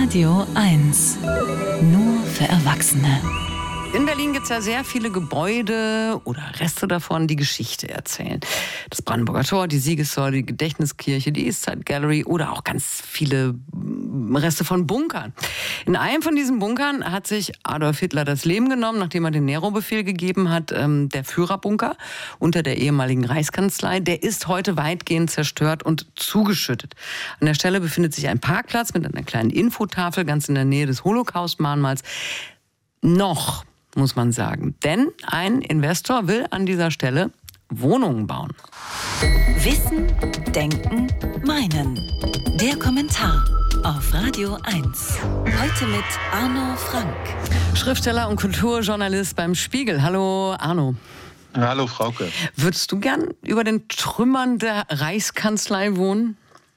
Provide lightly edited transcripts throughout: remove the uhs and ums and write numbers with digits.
Radio 1. Nur für Erwachsene. In Berlin gibt es ja sehr viele Gebäude oder Reste davon, die Geschichte erzählen. Das Brandenburger Tor, die Siegessäule, die Gedächtniskirche, die Eastside Gallery oder auch ganz viele Reste von Bunkern. In einem von diesen Bunkern hat sich Adolf Hitler das Leben genommen, nachdem er den Nero-Befehl gegeben hat. Der Führerbunker unter der ehemaligen Reichskanzlei, der ist heute weitgehend zerstört und zugeschüttet. An der Stelle befindet sich ein Parkplatz mit einer kleinen Infotafel ganz in der Nähe des Holocaust-Mahnmals. Noch, muss man sagen. Denn ein Investor will an dieser Stelle Wohnungen bauen. Wissen, Denken, Meinen. Der Kommentar auf Radio 1. Heute mit Arno Frank. Schriftsteller und Kulturjournalist beim Spiegel. Hallo Arno. Hallo Frauke. Würdest du gern über den Trümmern der Reichskanzlei wohnen?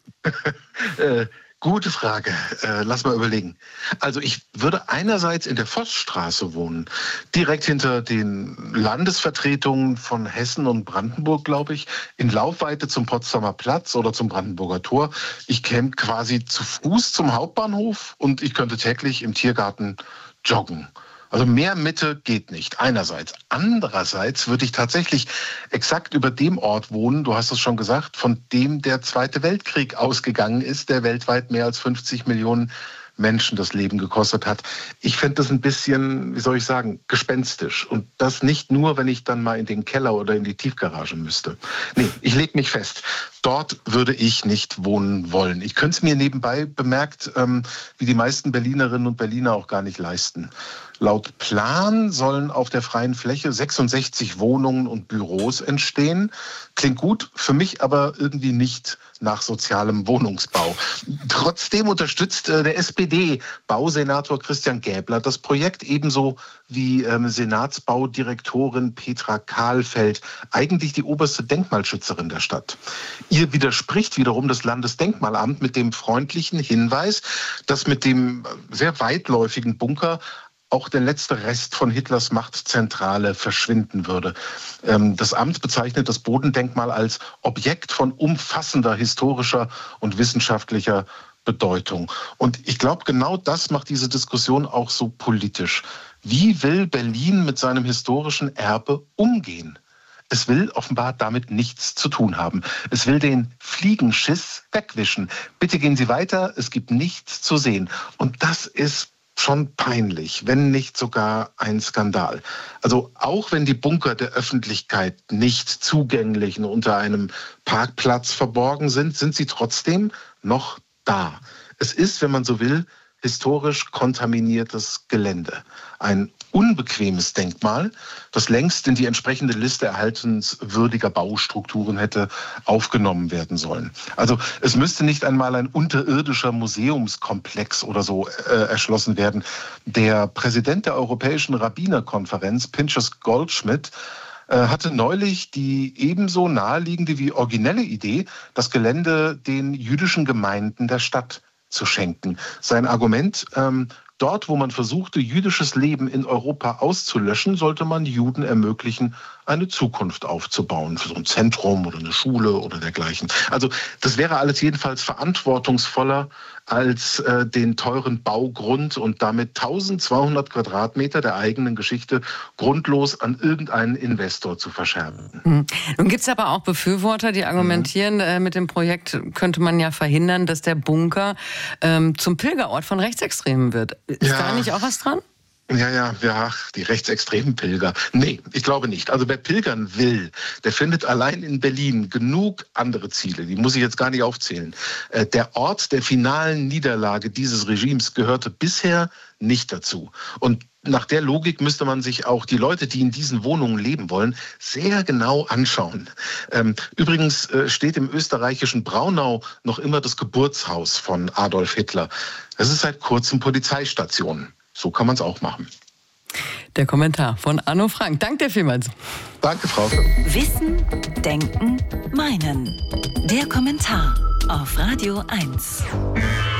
Gute Frage. Lass mal überlegen. Also ich würde einerseits in der Vossstraße wohnen, direkt hinter den Landesvertretungen von Hessen und Brandenburg, glaube ich, in Laufweite zum Potsdamer Platz oder zum Brandenburger Tor. Ich käme quasi zu Fuß zum Hauptbahnhof und ich könnte täglich im Tiergarten joggen. Also mehr Mitte geht nicht, einerseits. Andererseits würde ich tatsächlich exakt über dem Ort wohnen, du hast es schon gesagt, von dem der Zweite Weltkrieg ausgegangen ist, der weltweit mehr als 50 Millionen Menschen das Leben gekostet hat. Ich finde das ein bisschen, wie soll ich sagen, gespenstisch. Und das nicht nur, wenn ich dann mal in den Keller oder in die Tiefgarage müsste. Nee, ich lege mich fest. Dort würde ich nicht wohnen wollen. Ich könnte es mir nebenbei bemerkt, wie die meisten Berlinerinnen und Berliner auch gar nicht leisten. Laut Plan sollen auf der freien Fläche 66 Wohnungen und Büros entstehen. Klingt gut, für mich aber irgendwie nicht nach sozialem Wohnungsbau. Trotzdem unterstützt der SPD-Bausenator Christian Gäbler das Projekt, ebenso wie Senatsbaudirektorin Petra Kahlfeld, eigentlich die oberste Denkmalschützerin der Stadt. Ihr widerspricht wiederum das Landesdenkmalamt mit dem freundlichen Hinweis, dass mit dem sehr weitläufigen Bunker auch der letzte Rest von Hitlers Machtzentrale verschwinden würde. Das Amt bezeichnet das Bodendenkmal als Objekt von umfassender historischer und wissenschaftlicher Bedeutung. Und ich glaube, genau das macht diese Diskussion auch so politisch. Wie will Berlin mit seinem historischen Erbe umgehen? Es will offenbar damit nichts zu tun haben. Es will den Fliegenschiss wegwischen. Bitte gehen Sie weiter, es gibt nichts zu sehen. Und das ist schon peinlich, wenn nicht sogar ein Skandal. Also auch wenn die Bunker der Öffentlichkeit nicht zugänglich und unter einem Parkplatz verborgen sind, sind sie trotzdem noch da. Es ist, wenn man so will, historisch kontaminiertes Gelände. Ein unbequemes Denkmal, das längst in die entsprechende Liste erhaltenswürdiger Baustrukturen hätte aufgenommen werden sollen. Also es müsste nicht einmal ein unterirdischer Museumskomplex oder so erschlossen werden. Der Präsident der Europäischen Rabbinerkonferenz, Pinchas Goldschmidt, hatte neulich die ebenso naheliegende wie originelle Idee, das Gelände den jüdischen Gemeinden der Stadt zu schenken. Sein Argument, dort, wo man versuchte, jüdisches Leben in Europa auszulöschen, sollte man Juden ermöglichen, eine Zukunft aufzubauen, für so ein Zentrum oder eine Schule oder dergleichen. Also das wäre alles jedenfalls verantwortungsvoller als den teuren Baugrund und damit 1200 Quadratmeter der eigenen Geschichte grundlos an irgendeinen Investor zu verscherben. Nun gibt es aber auch Befürworter, die argumentieren, mit dem Projekt könnte man ja verhindern, dass der Bunker zum Pilgerort von Rechtsextremen wird. Ist da nicht auch was dran? Ja, die rechtsextremen Pilger. Nee, ich glaube nicht. Also wer pilgern will, der findet allein in Berlin genug andere Ziele. Die muss ich jetzt gar nicht aufzählen. Der Ort der finalen Niederlage dieses Regimes gehörte bisher nicht dazu. Und nach der Logik müsste man sich auch die Leute, die in diesen Wohnungen leben wollen, sehr genau anschauen. Übrigens steht im österreichischen Braunau noch immer das Geburtshaus von Adolf Hitler. Es ist seit kurzem Polizeistation. So kann man es auch machen. Der Kommentar von Arno Frank. Danke dir vielmals. Danke, Frauke. Wissen, Denken, Meinen. Der Kommentar auf Radio 1.